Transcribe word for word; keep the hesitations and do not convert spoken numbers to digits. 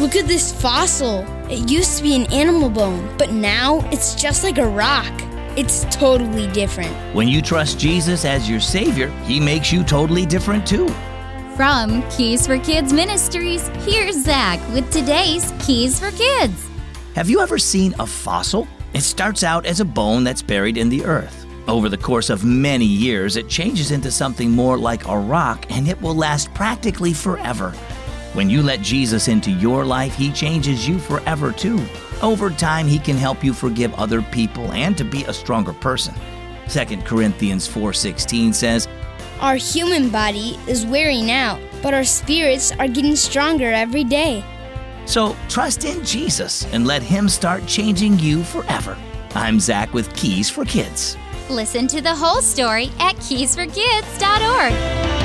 Look at this fossil. It used to be an animal bone, but now it's just like a rock. It's totally different. When you trust Jesus as your Savior, He makes you totally different too. From Keys for Kids Ministries, here's Zach with today's Keys for Kids. Have you ever seen a fossil? It starts out as a bone that's buried in the earth. Over the course of many years, it changes into something more like a rock, and it will last practically forever. When you let Jesus into your life, He changes you forever too. Over time, He can help you forgive other people and to be a stronger person. Second Corinthians four sixteen says, Our human body is wearing out, but our spirits are getting stronger every day. So trust in Jesus and let Him start changing you forever. I'm Zach with Keys for Kids. Listen to the whole story at keys for kids dot org.